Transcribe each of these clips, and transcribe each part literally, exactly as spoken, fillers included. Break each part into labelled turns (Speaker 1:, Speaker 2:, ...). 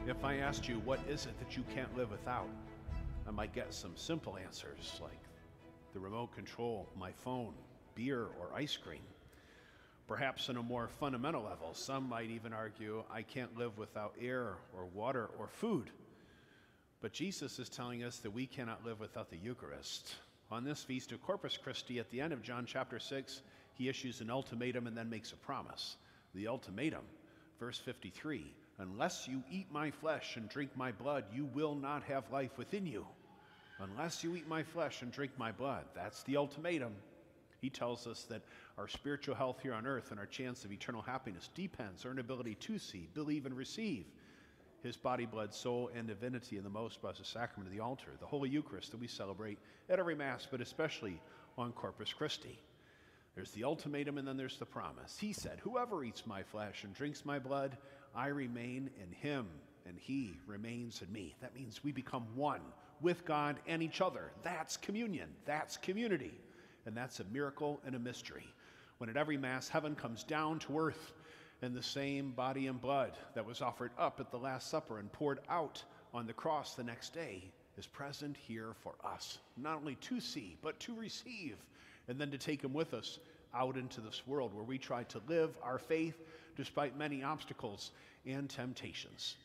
Speaker 1: If I asked you, what is it that you can't live without? I might get some simple answers like the remote control, my phone, beer, or ice cream. Perhaps on a more fundamental level, some might even argue, I can't live without air or water or food. But Jesus is telling us that we cannot live without the Eucharist. On this feast of Corpus Christi, at the end of John chapter six, he issues an ultimatum and then makes a promise. The ultimatum, verse fifty-three, unless you eat my flesh and drink my blood, you will not have life within you. Unless you eat my flesh and drink my blood. That's the ultimatum. He tells us that our spiritual health here on earth and our chance of eternal happiness depends on our ability to see, believe, and receive his body, blood, soul, and divinity in the most blessed sacrament of the altar, the Holy Eucharist that we celebrate at every Mass, but especially on Corpus Christi. There's the ultimatum and then there's the promise. He said, whoever eats my flesh and drinks my blood, I remain in him and he remains in me. That means we become one with God and each other. That's communion. That's community. And that's a miracle and a mystery. When at every Mass, heaven comes down to earth and the same body and blood that was offered up at the Last Supper and poured out on the cross the next day is present here for us, not only to see, but to receive, and then to take him with us out into this world where we try to live our faith despite many obstacles and temptations.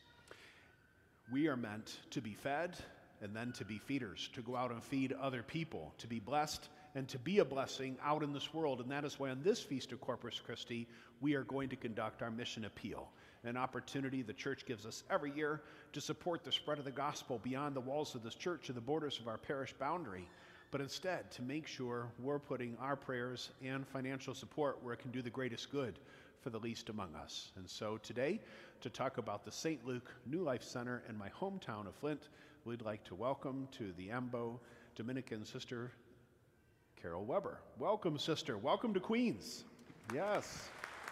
Speaker 1: We are meant to be fed and then to be feeders, to go out and feed other people, to be blessed and to be a blessing out in this world. And that is why on this Feast of Corpus Christi, we are going to conduct our mission appeal, an opportunity the church gives us every year to support the spread of the gospel beyond the walls of this church to the borders of our parish boundary, but instead to make sure we're putting our prayers and financial support where it can do the greatest good for the least among us. And so today, to talk about the Saint Luke New Life Center in my hometown of Flint, we'd like to welcome to the Ambo Dominican Sister Carol Weber. Welcome, sister. Welcome to Queens. Yes.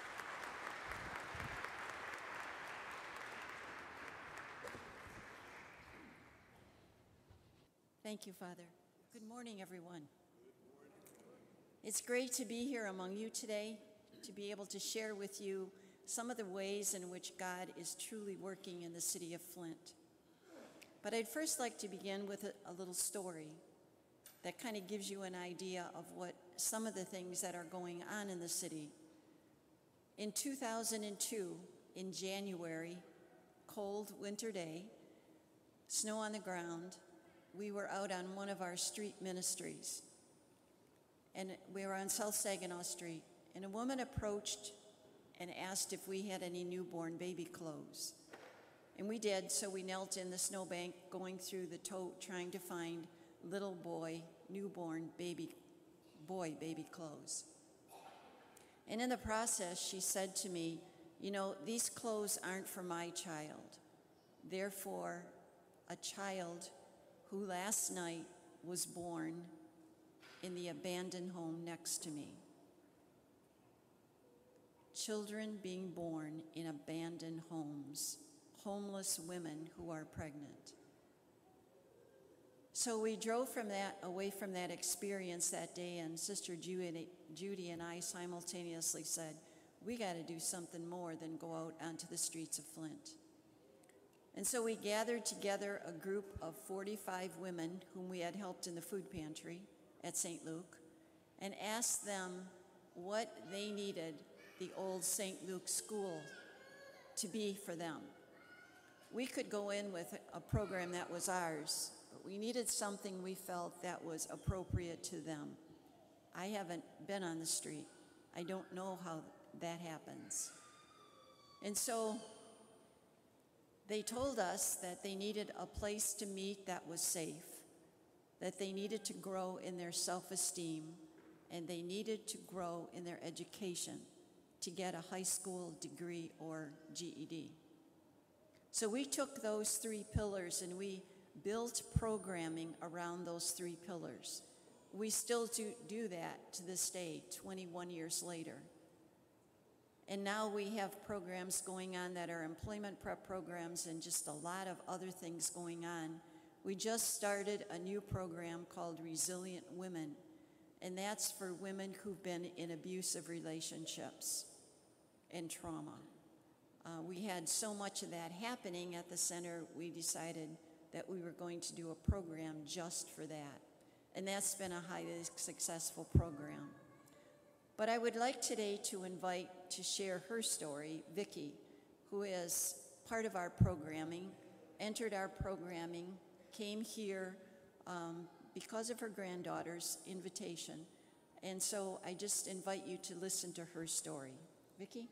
Speaker 2: Thank you, Father. Good morning, everyone. Good morning. It's great to be here among you today, to be able to share with you some of the ways in which God is truly working in the city of Flint. But I'd first like to begin with a, a little story that kind of gives you an idea of what some of the things that are going on in the city. In two thousand two, in January, cold winter day, snow on the ground, we were out on one of our street ministries. And we were on South Saginaw Street, and a woman approached and asked if we had any newborn baby clothes. And we did, so we knelt in the snowbank going through the tote trying to find little boy, newborn baby, boy baby clothes. And in the process, she said to me, you know, these clothes aren't for my child. They're for a child who last night was born in the abandoned home next to me. Children being born in abandoned homes, homeless women who are pregnant. So we drove from that, away from that experience that day, and Sister Judy, Judy and I simultaneously said, we got to do something more than go out onto the streets of Flint. And so we gathered together a group of forty-five women whom we had helped in the food pantry at Saint Luke and asked them what they needed the old Saint Luke school to be for them. We could go in with a program that was ours, but we needed something we felt that was appropriate to them. I haven't been on the street. I don't know how that happens. And so they told us that they needed a place to meet that was safe, that they needed to grow in their self-esteem, and they needed to grow in their education to get a high school degree or G E D. So we took those three pillars and we built programming around those three pillars. We still do, do that to this day, twenty-one years later. And now we have programs going on that are employment prep programs and just a lot of other things going on. We just started a new program called Resilient Women, and that's for women who've been in abusive relationships and trauma. Uh, we had so much of that happening at the center, we decided that we were going to do a program just for that. And that's been a highly successful program. But I would like today to invite to share her story, Vicki, who is part of our programming, entered our programming, came here um, because of her granddaughter's invitation. And so I just invite you to listen to her story. Vicki?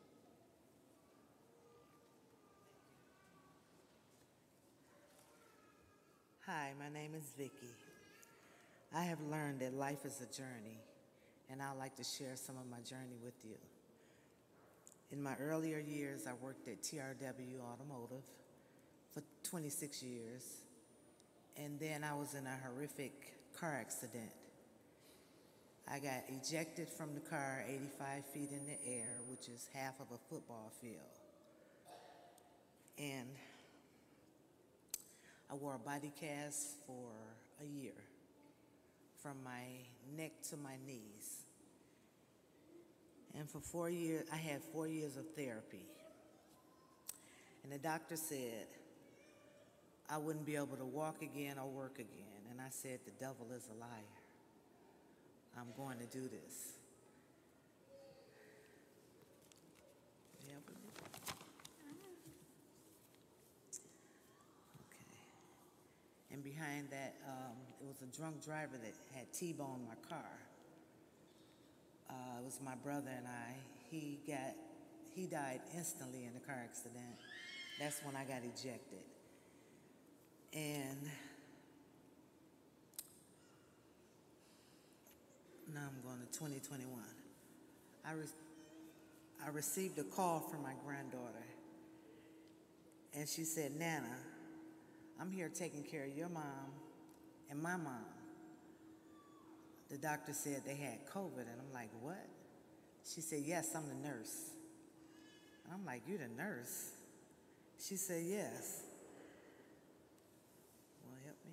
Speaker 3: Hi, my name is Vicki. I have learned that life is a journey, and I'd like to share some of my journey with you. In my earlier years, I worked at T R W Automotive for twenty-six years, and then I was in a horrific car accident. I got ejected from the car eighty-five feet in the air, which is half of a football field. And I wore a body cast for a year, from my neck to my knees. And for four years, I had four years of therapy. And the doctor said I wouldn't be able to walk again or work again. And I said, the devil is a liar. I'm going to do this. Yeah, but- okay. And behind that, um, it was a drunk driver that had T-boned my car. Uh, it was my brother and I. He got, he died instantly in the car accident. That's when I got ejected. And now I'm going to twenty twenty-one. I, re I received a call from my granddaughter, and she said, Nana, I'm here taking care of your mom and my mom. The doctor said they had COVID, and I'm like, what? She said, yes, I'm the nurse. And I'm like, you the nurse? She said, yes. Want to help me?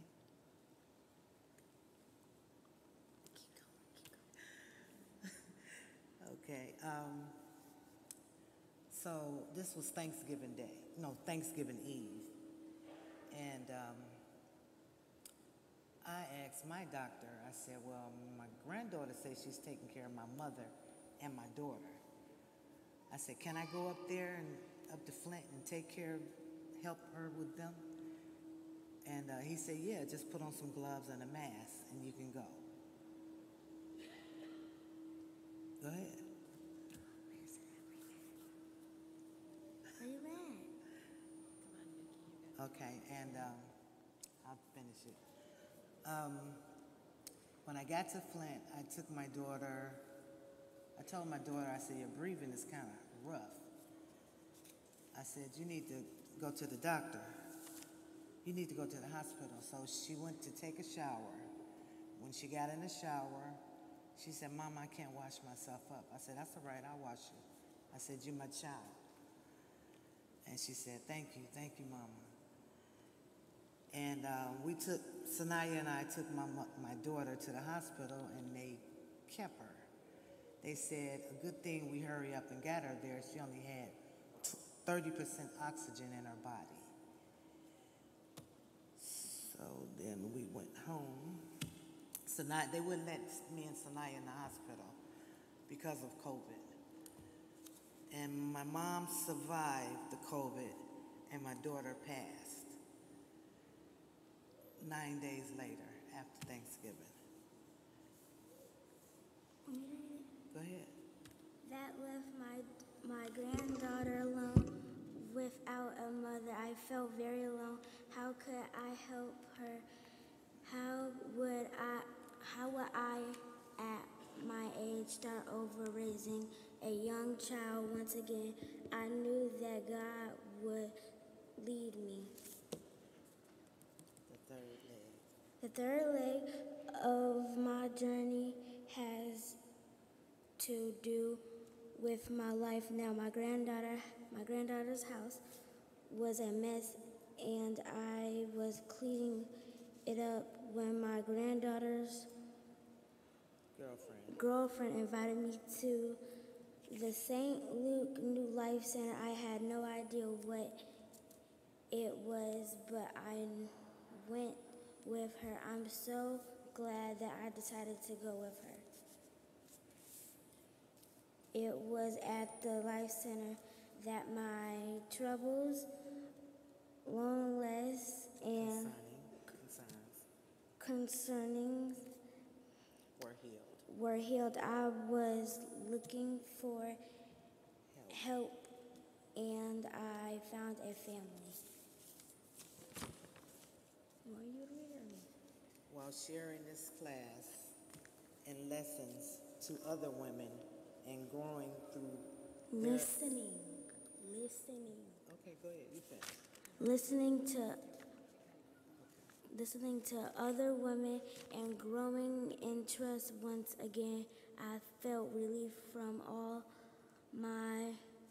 Speaker 3: Keep going, keep going. Okay. Um, so this was Thanksgiving Day. No, Thanksgiving Eve. And um, I asked my doctor, I said, well, my granddaughter says she's taking care of my mother and my daughter. I said, can I go up there and up to Flint and take care of, help her with them? And uh, he said, yeah, just put on some gloves and a mask and you can go. Go ahead.
Speaker 4: Where you at?
Speaker 3: Okay, and um, I'll finish it. Um, when I got to Flint, I took my daughter, I told my daughter, I said, your breathing is kind of rough. I said, you need to go to the doctor. You need to go to the hospital. So she went to take a shower. When she got in the shower, she said, Mama, I can't wash myself up. I said, that's all right, I'll wash you. I said, you're my child. And she said, thank you, thank you, Mama. And uh, we took, Sanaya and I took my, my daughter to the hospital, and they kept her. They said, a good thing we hurry up and got her there. She only had thirty percent oxygen in her body. So then we went home. So now they wouldn't let me and Sanaya in the hospital because of COVID. And my mom survived the COVID, and my daughter passed nine days later after Thanksgiving. Go ahead.
Speaker 4: That left my my granddaughter alone without a mother. I felt very alone. How could I help her? How would I how would I at my age start over raising a young child once again? I knew that God would lead me.
Speaker 3: The third leg.
Speaker 4: The third leg of my journey has to do with my life now. My granddaughter, my granddaughter's house was a mess, and I was cleaning it up when my granddaughter's
Speaker 3: Girlfriend.
Speaker 4: girlfriend invited me to the Saint Luke New Life Center, I had no idea what it was, but I went with her. I'm so glad that I decided to go with her. It was at the Life Center that my troubles, loneliness, and
Speaker 3: Concerning, concerns
Speaker 4: concerning
Speaker 3: were healed.
Speaker 4: were healed. I was looking for help, and I found a family. Were you reading?
Speaker 3: While sharing this class and lessons to other women and growing through their...
Speaker 4: Listening, listening,
Speaker 3: Okay, go ahead, you finish.
Speaker 4: listening to, listening to other women and growing in trust once again. I felt relief from all my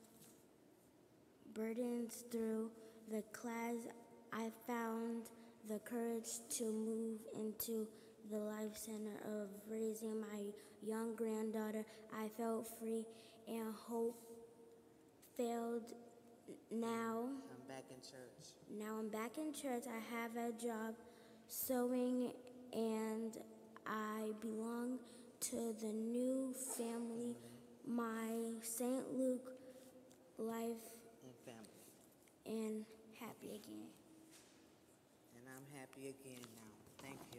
Speaker 4: burdens through the class. I found the courage to move into the Life Center of raising my young granddaughter. I felt free and hope failed. Now,
Speaker 3: I'm back in church.
Speaker 4: now I'm back in church. I have a job sewing, and I belong to the new family, my Saint Luke life,
Speaker 3: And family.
Speaker 4: and happy again.
Speaker 3: And I'm happy again now. Thank you.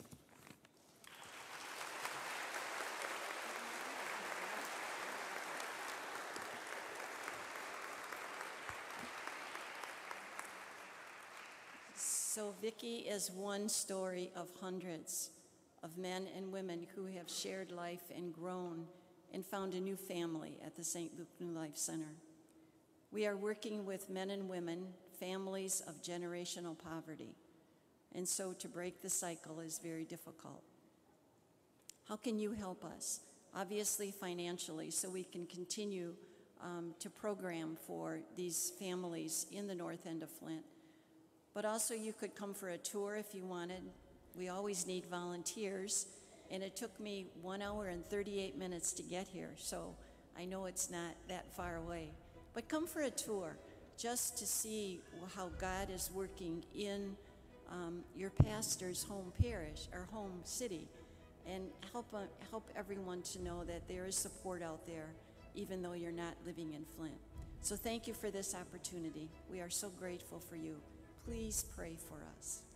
Speaker 2: So Vicki is one story of hundreds of men and women who have shared life and grown and found a new family at the Saint Luke New Life Center. We are working with men and women, families of generational poverty, and so to break the cycle is very difficult. How can you help us? Obviously financially, so we can continue um, to program for these families in the north end of Flint. But also you could come for a tour if you wanted. We always need volunteers, and it took me one hour and thirty-eight minutes to get here, so I know it's not that far away. But come for a tour, just to see how God is working in um, your pastor's home parish, or home city, and help, uh, help everyone to know that there is support out there, even though you're not living in Flint. So thank you for this opportunity. We are so grateful for you. Please pray for us.